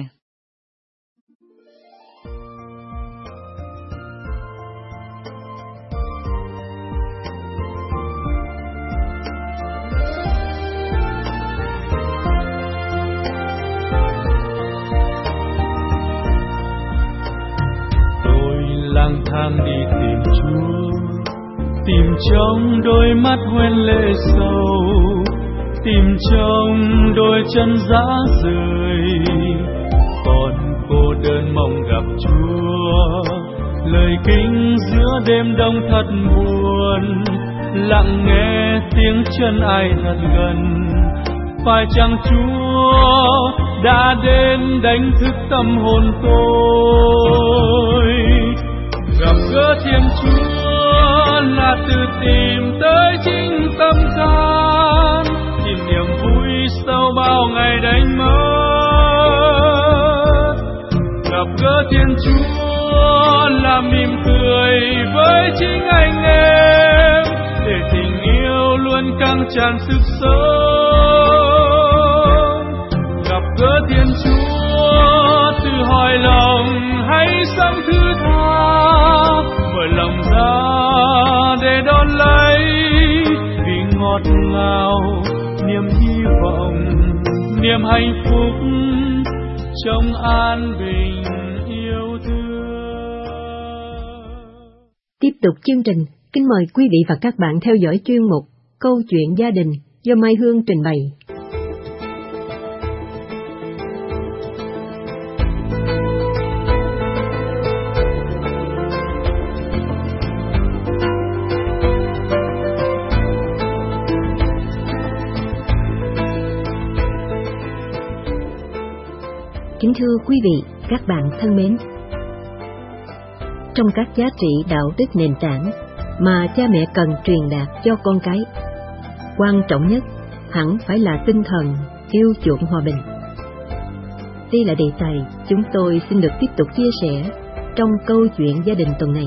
Lang thang đi tìm Chúa, tìm trong đôi mắt hoen lệ sâu, tìm trong đôi chân rã rời, còn cô đơn mong gặp Chúa. Lời kinh giữa đêm đông thật buồn, lặng nghe tiếng chân ai thật gần. Phải chăng Chúa đã đến đánh thức tâm hồn tôi? Gặp gỡ Thiên Chúa là tự tìm tới chính tâm can, tìm niềm vui sau bao ngày đánh mất. Gặp gỡ Thiên Chúa là mỉm cười với chính anh em, để tình yêu luôn căng tràn sức sống. Gặp gỡ Thiên Chúa từ hỏi lòng hãy sẵn thứ tha, mở lòng ra để đón lấy, vì ngọt ngào niềm hy vọng, niềm hạnh phúc trong an bình yêu thương. Tiếp tục chương trình, kính mời quý vị và các bạn theo dõi chuyên mục Câu chuyện gia đình do Mai Hương trình bày. Kính thưa quý vị, các bạn thân mến, trong các giá trị đạo đức nền tảng mà cha mẹ cần truyền đạt cho con cái, quan trọng nhất hẳn phải là tinh thần yêu chuộng hòa bình. Đây là đề tài chúng tôi xin được tiếp tục chia sẻ trong câu chuyện gia đình tuần này.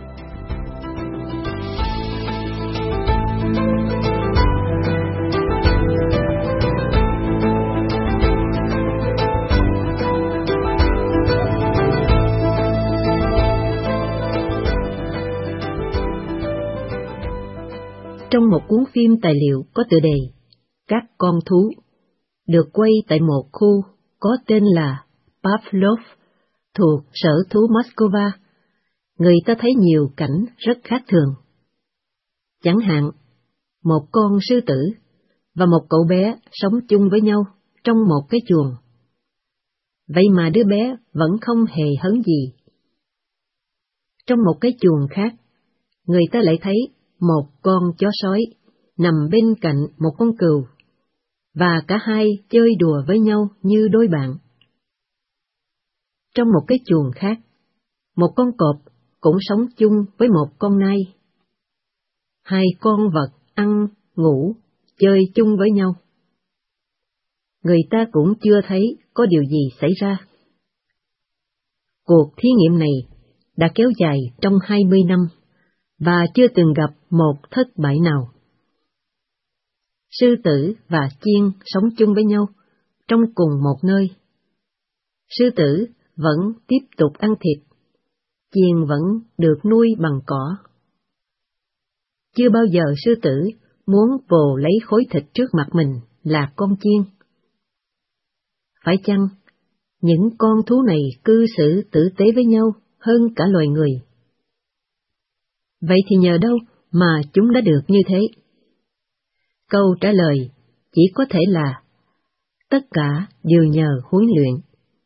Trong một cuốn phim tài liệu có tựa đề Các con thú, được quay tại một khu có tên là Pavlov thuộc sở thú Moscow, người ta thấy nhiều cảnh rất khác thường. Chẳng hạn, một con sư tử và một cậu bé sống chung với nhau trong một cái chuồng. Vậy mà đứa bé vẫn không hề hấn gì. Trong một cái chuồng khác, người ta lại thấy một con chó sói nằm bên cạnh một con cừu, và cả hai chơi đùa với nhau như đôi bạn. Trong một cái chuồng khác, một con cọp cũng sống chung với một con nai. Hai con vật ăn, ngủ, chơi chung với nhau. Người ta cũng chưa thấy có điều gì xảy ra. Cuộc thí nghiệm này đã kéo dài trong 20 năm, và chưa từng gặp một thất bại nào. Sư tử và chiên sống chung với nhau trong cùng một nơi. Sư tử vẫn tiếp tục ăn thịt, chiên vẫn được nuôi bằng cỏ. Chưa bao giờ sư tử muốn vồ lấy khối thịt trước mặt mình là con chiên. Phải chăng những con thú này cư xử tử tế với nhau hơn cả loài người? Vậy thì nhờ đâu mà chúng đã được như thế? Câu trả lời chỉ có thể là tất cả đều nhờ huấn luyện.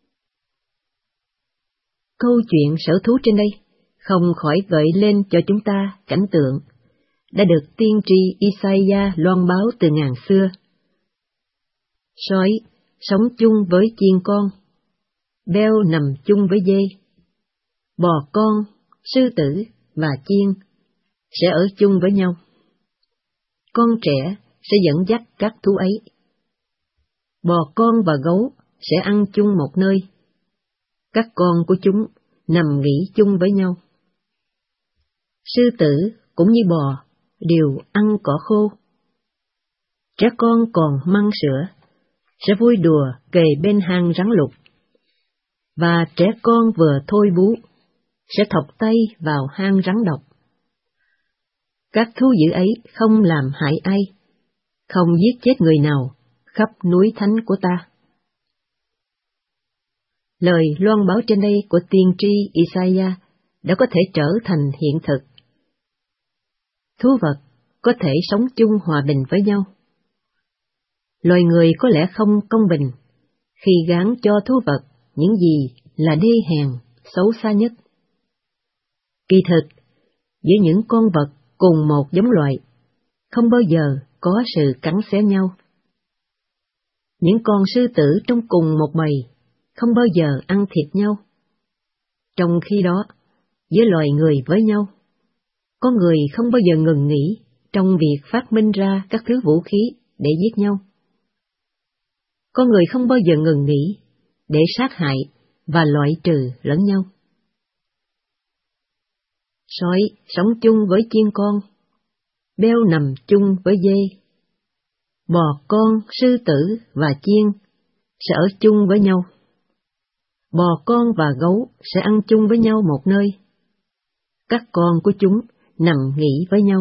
Câu chuyện sở thú trên đây không khỏi gợi lên cho chúng ta cảnh tượng đã được tiên tri Isaiah loan báo từ ngàn xưa. Sói sống chung với chiên con, beo nằm chung với dê, bò con, sư tử và chiên sẽ ở chung với nhau. Con trẻ sẽ dẫn dắt các thú ấy. Bò con và gấu sẽ ăn chung một nơi. Các con của chúng nằm nghỉ chung với nhau. Sư tử cũng như bò đều ăn cỏ khô. Trẻ con còn măng sữa sẽ vui đùa kề bên hang rắn lục. Và trẻ con vừa thôi bú sẽ thọc tay vào hang rắn độc. Các thú dữ ấy không làm hại ai, không giết chết người nào khắp núi thánh của ta. Lời loan báo trên đây của tiên tri Isaiah đã có thể trở thành hiện thực. Thú vật có thể sống chung hòa bình với nhau. Loài người có lẽ không công bình khi gán cho thú vật những gì là đê hèn, xấu xa nhất. Kỳ thực, giữa những con vật cùng một giống loại, không bao giờ có sự cắn xé nhau. Những con sư tử trong cùng một bầy không bao giờ ăn thịt nhau. Trong khi đó, giữa loài người với nhau, con người không bao giờ ngừng nghỉ trong việc phát minh ra các thứ vũ khí để giết nhau. Con người không bao giờ ngừng nghỉ để sát hại và loại trừ lẫn nhau. Sói sống chung với chiên con, beo nằm chung với dê. Bò con, sư tử và chiên sẽ ở chung với nhau. Bò con và gấu sẽ ăn chung với nhau một nơi. Các con của chúng nằm nghỉ với nhau.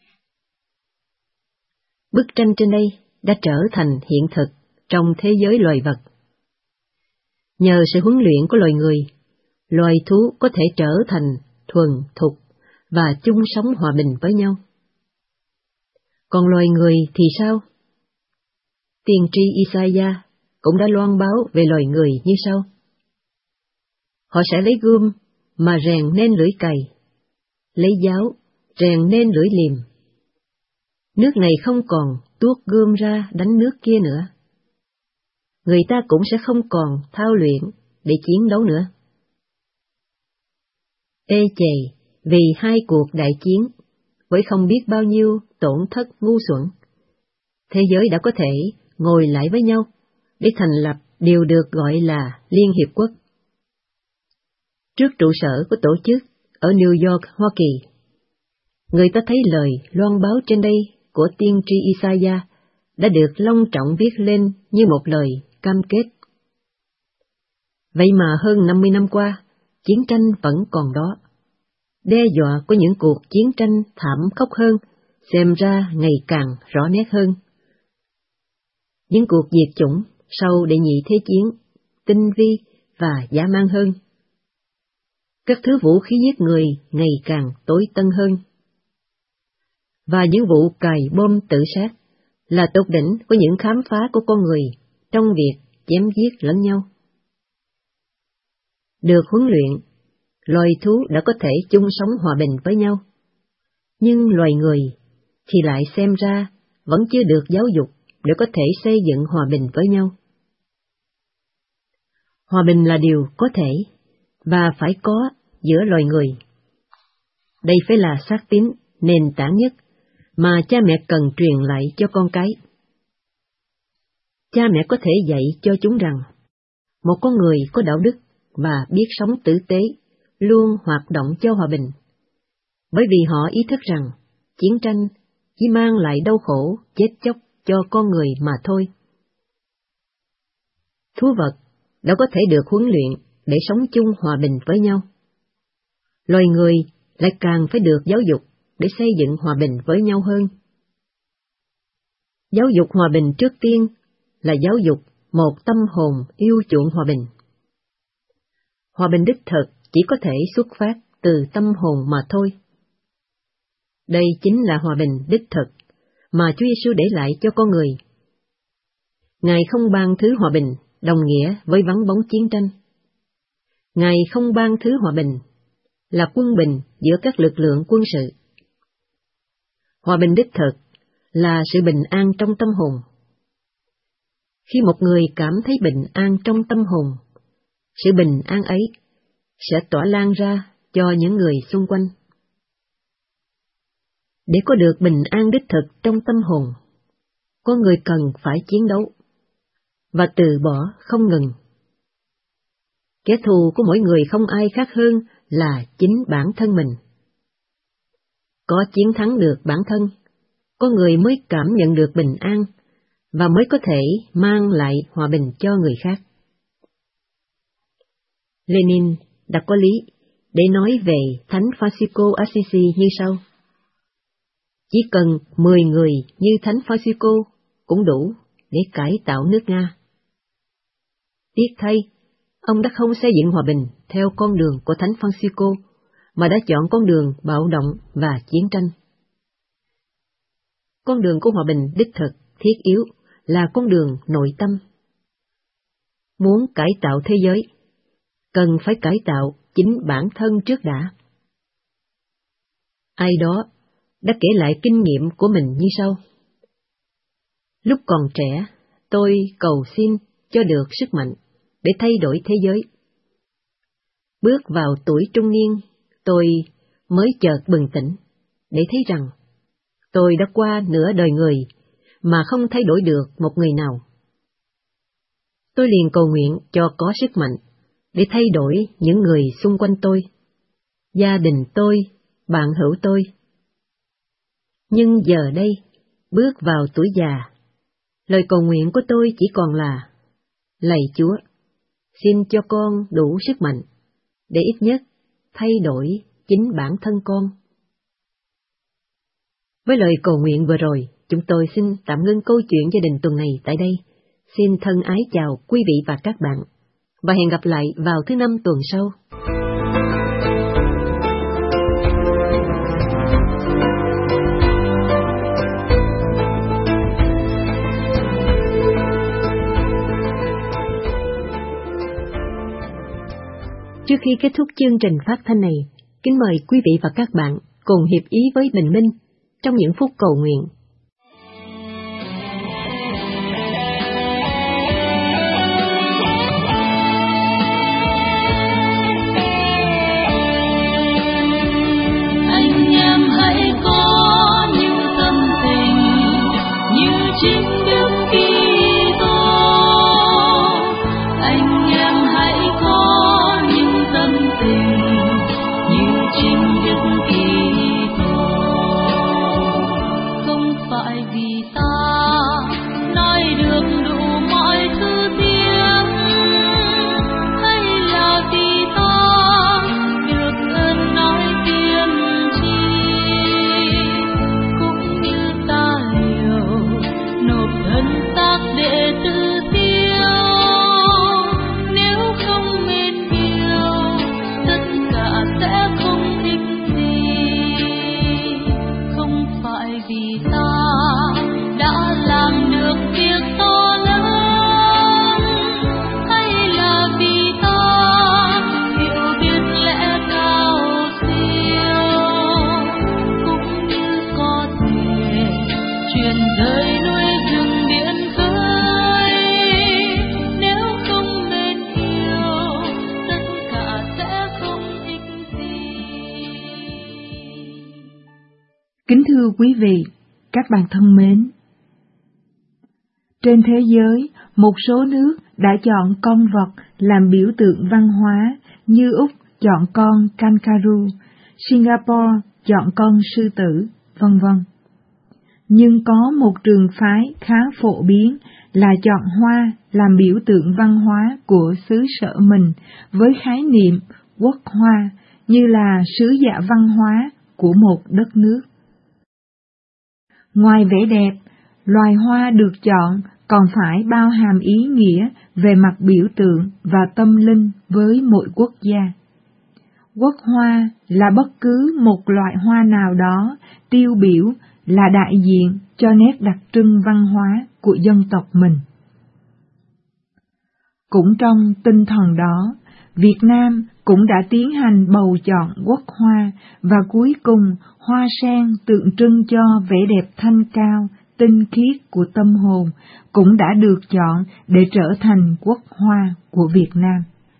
Bức tranh trên đây đã trở thành hiện thực trong thế giới loài vật. Nhờ sự huấn luyện của loài người, loài thú có thể trở thành thuần thục và chung sống hòa bình với nhau. Còn loài người thì sao? Tiên tri Isaiah cũng đã loan báo về loài người như sau. Họ sẽ lấy gươm mà rèn nên lưỡi cày, lấy giáo rèn nên lưỡi liềm. Nước này không còn tuốt gươm ra đánh nước kia nữa. Người ta cũng sẽ không còn thao luyện để chiến đấu nữa. Ê chề vì hai cuộc đại chiến, với không biết bao nhiêu tổn thất ngu xuẩn, thế giới đã có thể ngồi lại với nhau để thành lập điều được gọi là Liên Hiệp Quốc. Trước trụ sở của tổ chức ở New York, Hoa Kỳ, người ta thấy lời loan báo trên đây của tiên tri Isaiah đã được long trọng viết lên như một lời cam kết. Vậy mà hơn 50 năm qua, chiến tranh vẫn còn đó. Đe dọa của những cuộc chiến tranh thảm khốc hơn xem ra ngày càng rõ nét hơn. Những cuộc diệt chủng sau Đệ Nhị Thế Chiến tinh vi và dã man hơn. Các thứ vũ khí giết người ngày càng tối tân hơn. Và những vụ cài bom tự sát là tột đỉnh của những khám phá của con người trong việc chém giết lẫn nhau. Được huấn luyện, loài thú đã có thể chung sống hòa bình với nhau. Nhưng loài người thì lại xem ra vẫn chưa được giáo dục để có thể xây dựng hòa bình với nhau. Hòa bình là điều có thể và phải có giữa loài người. Đây phải là xác tín nền tảng nhất mà cha mẹ cần truyền lại cho con cái. Cha mẹ có thể dạy cho chúng rằng một con người có đạo đức và biết sống tử tế luôn hoạt động cho hòa bình, bởi vì họ ý thức rằng chiến tranh chỉ mang lại đau khổ, chết chóc cho con người mà thôi. Thú vật đã có thể được huấn luyện để sống chung hòa bình với nhau. Loài người lại càng phải được giáo dục để xây dựng hòa bình với nhau hơn. Giáo dục hòa bình trước tiên là giáo dục một tâm hồn yêu chuộng hòa bình. Hòa bình đích thực chỉ có thể xuất phát từ tâm hồn mà thôi. Đây chính là hòa bình đích thực mà Chúa Giêsu để lại cho con người. Ngài không ban thứ hòa bình đồng nghĩa với vắng bóng chiến tranh. Ngài không ban thứ hòa bình là quân bình giữa các lực lượng quân sự. Hòa bình đích thực là sự bình an trong tâm hồn. Khi một người cảm thấy bình an trong tâm hồn, sự bình an ấy sẽ tỏa lan ra cho những người xung quanh. Để có được bình an đích thực trong tâm hồn, con người cần phải chiến đấu và từ bỏ không ngừng. Kẻ thù của mỗi người không ai khác hơn là chính bản thân mình. Có chiến thắng được bản thân, con người mới cảm nhận được bình an và mới có thể mang lại hòa bình cho người khác. Lenin đã có lý để nói về Thánh Francisco Assisi như sau. Chỉ cần 10 người như Thánh Francisco cũng đủ để cải tạo nước Nga. Tiếc thay, ông đã không xây dựng hòa bình theo con đường của Thánh Francisco, mà đã chọn con đường bạo động và chiến tranh. Con đường của hòa bình đích thực, thiết yếu là con đường nội tâm. Muốn cải tạo thế giới, cần phải cải tạo chính bản thân trước đã. Ai đó đã kể lại kinh nghiệm của mình như sau. Lúc còn trẻ, tôi cầu xin cho được sức mạnh để thay đổi thế giới. Bước vào tuổi trung niên, tôi mới chợt bừng tỉnh để thấy rằng tôi đã qua nửa đời người mà không thay đổi được một người nào. Tôi liền cầu nguyện cho có sức mạnh để thay đổi những người xung quanh tôi, gia đình tôi, bạn hữu tôi. Nhưng giờ đây, bước vào tuổi già, lời cầu nguyện của tôi chỉ còn là: lạy Chúa, xin cho con đủ sức mạnh để ít nhất thay đổi chính bản thân con. Với lời cầu nguyện vừa rồi, chúng tôi xin tạm ngưng câu chuyện gia đình tuần này tại đây. Xin thân ái chào quý vị và các bạn, và hẹn gặp lại vào thứ Năm tuần sau. Trước khi kết thúc chương trình phát thanh này, kính mời quý vị và các bạn cùng hiệp ý với Bình Minh trong những phút cầu nguyện. Anh em hãy có những tâm tình như chính Đức Kitô. Anh em hãy có những tâm tình như chính Đức Kitô. Không phải vì ta nói được đủ mọi thứ tiếng, hay là vì ta được ơn nói tiên tri, cũng như ta liều nộp thân xác để tự tiêu. Nếu không mến yêu, tất cả sẽ không ích gì. Không phải vì ta đã làm được việc to lớn, hay là vì ta hiểu biết lẽ cao siêu, cũng như có thể truyền rơi núi rừng biển khơi. Nếu không mến yêu, tất cả sẽ không ích gì. Kính thưa quý vị, các bạn thân mến, trên thế giới, một số nước đã chọn con vật làm biểu tượng văn hóa như Úc chọn con kangaroo, Singapore chọn con sư tử, vân vân. Nhưng có một trường phái khá phổ biến là chọn hoa làm biểu tượng văn hóa của xứ sở mình với khái niệm quốc hoa như là sứ giả văn hóa của một đất nước. Ngoài vẻ đẹp, loài hoa được chọn còn phải bao hàm ý nghĩa về mặt biểu tượng và tâm linh với mỗi quốc gia. Quốc hoa là bất cứ một loại hoa nào đó tiêu biểu là đại diện cho nét đặc trưng văn hóa của dân tộc mình. Cũng trong tinh thần đó, Việt Nam cũng đã tiến hành bầu chọn quốc hoa và cuối cùng hoa sen tượng trưng cho vẻ đẹp thanh cao, tinh khiết của tâm hồn cũng đã được chọn để trở thành quốc hoa của Việt Nam.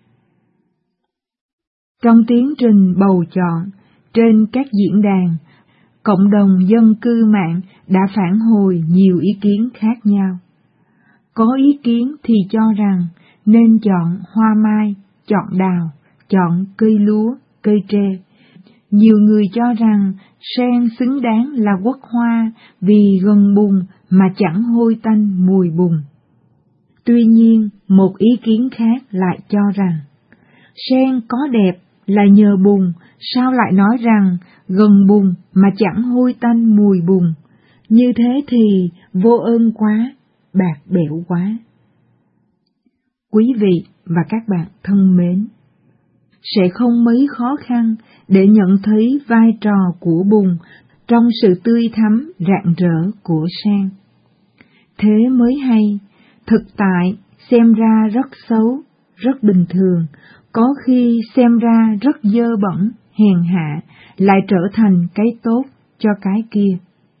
Trong tiến trình bầu chọn, trên các diễn đàn, cộng đồng dân cư mạng đã phản hồi nhiều ý kiến khác nhau. Có ý kiến thì cho rằng nên chọn hoa mai, chọn đào, chọn cây lúa, cây tre. Nhiều người cho rằng sen xứng đáng là quốc hoa vì gần bùn mà chẳng hôi tanh mùi bùn. Tuy nhiên, một ý kiến khác lại cho rằng sen có đẹp là nhờ bùn, sao lại nói rằng gần bùn mà chẳng hôi tanh mùi bùn? Như thế thì vô ơn quá, bạc bẽo quá. Quý vị và các bạn thân mến, sẽ không mấy khó khăn để nhận thấy vai trò của bùn trong sự tươi thắm rạng rỡ của sen. thế mới hay. Thực tại xem ra rất xấu, rất bình thường, có khi xem ra rất dơ bẩn, hèn hạ, lại trở thành cái tốt cho cái kia.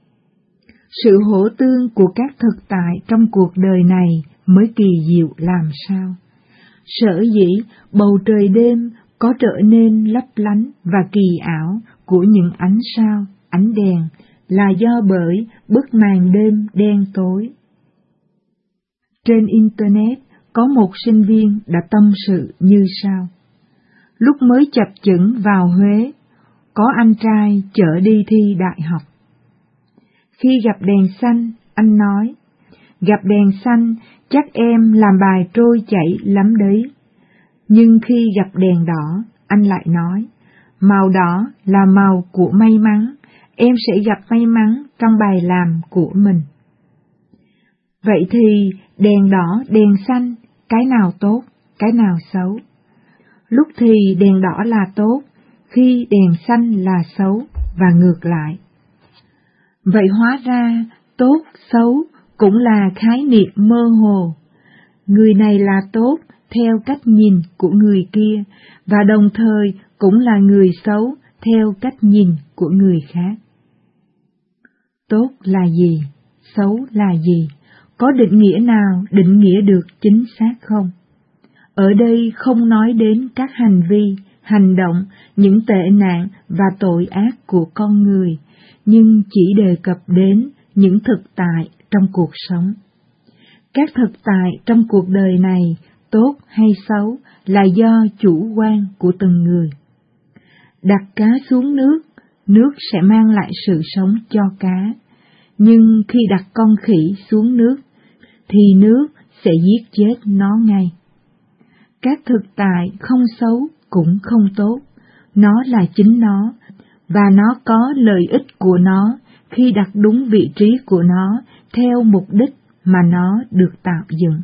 Sự hỗ tương của các thực tại trong cuộc đời này mới kỳ diệu làm sao. Sở dĩ bầu trời đêm có trở nên lấp lánh và kỳ ảo của những ánh sao, ánh đèn là do bởi bức màn đêm đen tối. Trên Internet có một sinh viên đã tâm sự như sau. Lúc mới chập chững vào Huế, có anh trai chở đi thi đại học. Khi gặp đèn xanh, anh nói, gặp đèn xanh chắc em làm bài trôi chảy lắm đấy. Nhưng khi gặp đèn đỏ, anh lại nói, màu đỏ là màu của may mắn, em sẽ gặp may mắn trong bài làm của mình. Vậy thì đèn đỏ, đèn xanh, cái nào tốt, cái nào xấu? Lúc thì đèn đỏ là tốt, khi đèn xanh là xấu và ngược lại. Vậy hóa ra tốt, xấu cũng là khái niệm mơ hồ. Người này là tốt theo cách nhìn của người kia và đồng thời cũng là người xấu theo cách nhìn của người khác. Tốt là gì? Xấu là gì? Có định nghĩa nào định nghĩa được chính xác không? Ở đây không nói đến các hành vi, hành động, những tệ nạn và tội ác của con người, nhưng chỉ đề cập đến những thực tại trong cuộc sống. Các thực tại trong cuộc đời này, tốt hay xấu, là do chủ quan của từng người. Đặt cá xuống nước, nước sẽ mang lại sự sống cho cá, nhưng khi đặt con khỉ xuống nước, thì nước sẽ giết chết nó ngay. Các thực tại không xấu cũng không tốt, nó là chính nó, và nó có lợi ích của nó khi đặt đúng vị trí của nó theo mục đích mà nó được tạo dựng.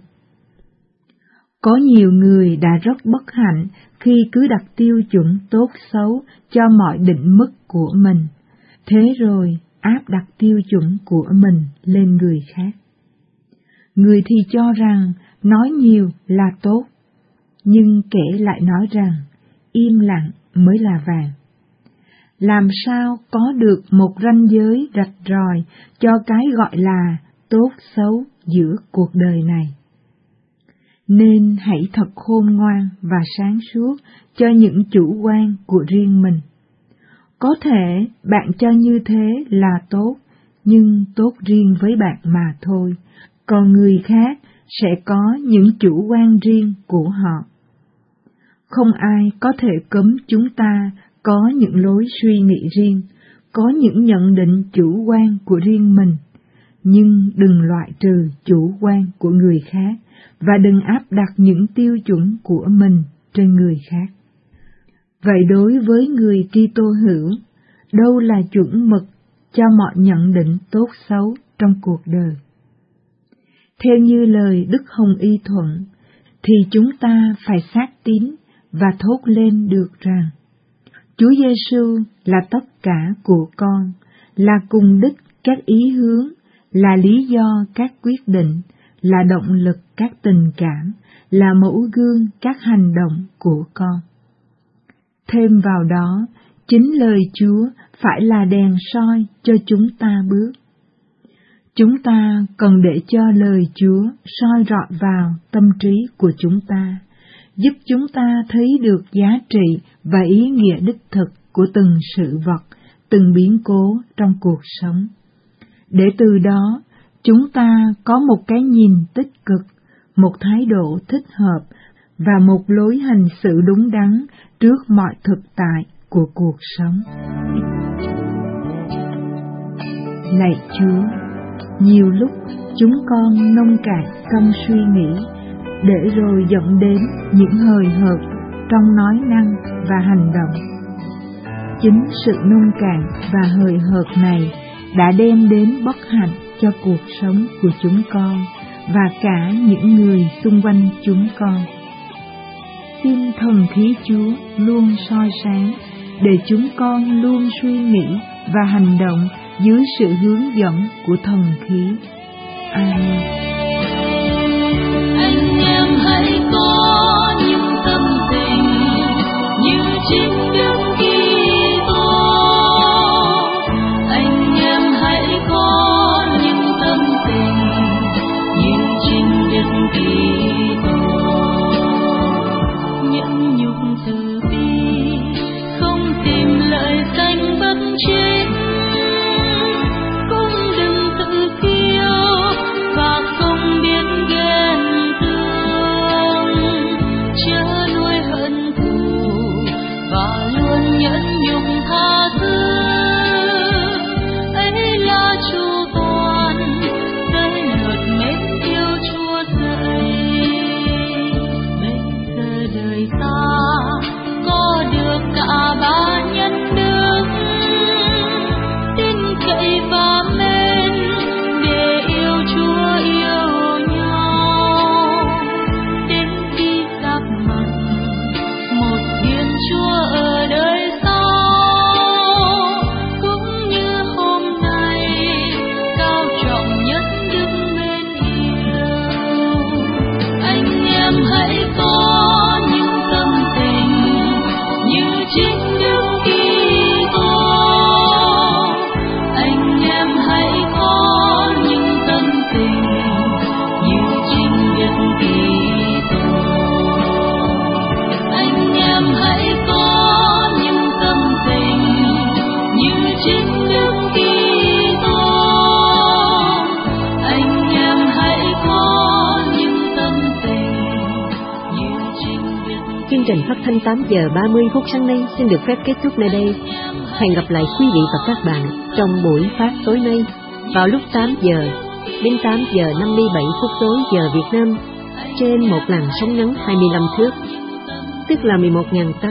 Có nhiều người đã rất bất hạnh khi cứ đặt tiêu chuẩn tốt xấu cho mọi định mức của mình, thế rồi áp đặt tiêu chuẩn của mình lên người khác. Người thì cho rằng nói nhiều là tốt, nhưng kẻ lại nói rằng im lặng mới là vàng. Làm sao có được một ranh giới rạch ròi cho cái gọi là tốt xấu giữa cuộc đời này? Nên hãy thật khôn ngoan và sáng suốt cho những chủ quan của riêng mình. Có thể bạn cho như thế là tốt, nhưng tốt riêng với bạn mà thôi, còn người khác sẽ có những chủ quan riêng của họ. Không ai có thể cấm chúng ta có những lối suy nghĩ riêng, có những nhận định chủ quan của riêng mình, nhưng đừng loại trừ chủ quan của người khác và đừng áp đặt những tiêu chuẩn của mình trên người khác. Vậy đối với người Kitô hữu, đâu là chuẩn mực cho mọi nhận định tốt xấu trong cuộc đời? Theo như lời Đức Hồng Y Thuận, thì chúng ta phải xác tín và thốt lên được rằng Chúa Giêsu là tất cả của con, là cùng đích các ý hướng, là lý do các quyết định, là động lực các tình cảm, là mẫu gương các hành động của con. Thêm vào đó, chính lời Chúa phải là đèn soi cho chúng ta bước. Chúng ta cần để cho lời Chúa soi rọi vào tâm trí của chúng ta, giúp chúng ta thấy được giá trị và ý nghĩa đích thực của từng sự vật, từng biến cố trong cuộc sống. Để từ đó, chúng ta có một cái nhìn tích cực, một thái độ thích hợp và một lối hành xử đúng đắn trước mọi thực tại của cuộc sống. Lạy Chúa, nhiều lúc chúng con nông cạn trong suy nghĩ, để rồi dẫn đến những hời hợt trong nói năng và hành động. Chính sự nông cạn và hời hợt này đã đem đến bất hạnh cho cuộc sống của chúng con và cả những người xung quanh chúng con. Xin thần khí Chúa luôn soi sáng, để chúng con luôn suy nghĩ và hành động dưới sự hướng dẫn của thần khí. Amen. Anh em hãy có những tâm tình như chính Đức Kitô. Anh em hãy có những tâm tình như chính Đức Kitô. Nhẫn nhục từ bi, không tìm lợi danh bất chính, cũng đừng tự kiêu và không biết ghen tương. Chớ nuôi hận thù và luôn nhẫn nhục tha thứ. Ấy là chu toàn, giới luật mến yêu Chúa dạy. Bây giờ đời ta có được cả ba nhân đức, tin cậy và mến, để yêu Chúa yêu nhau. Đến khi gặp mặt một Thiên Chúa ở đời sau, cũng như hôm nay cao trọng nhất đức mến yêu. Anh em hãy có những tâm tình như chính Đức Kitô. Anh em hãy có những tâm tình như chính Đức Kitô. Anh em hãy có những tâm tình như chính Đức Kitô. Anh em hãy có những tâm tình như chính Đức. Chương trình phát thanh 8 giờ 30 phút sáng nay xin được phép kết thúc nơi đây. Hẹn gặp lại quý vị và các bạn trong buổi phát tối nay vào lúc 8 giờ đến 8 giờ 57 phút tối giờ Việt Nam trên một làn sóng ngắn 25 thước, tức là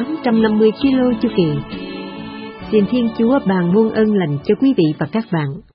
11.850 kilo chu kỳ. Xin Thiên Chúa ban muôn ơn lành cho quý vị và các bạn.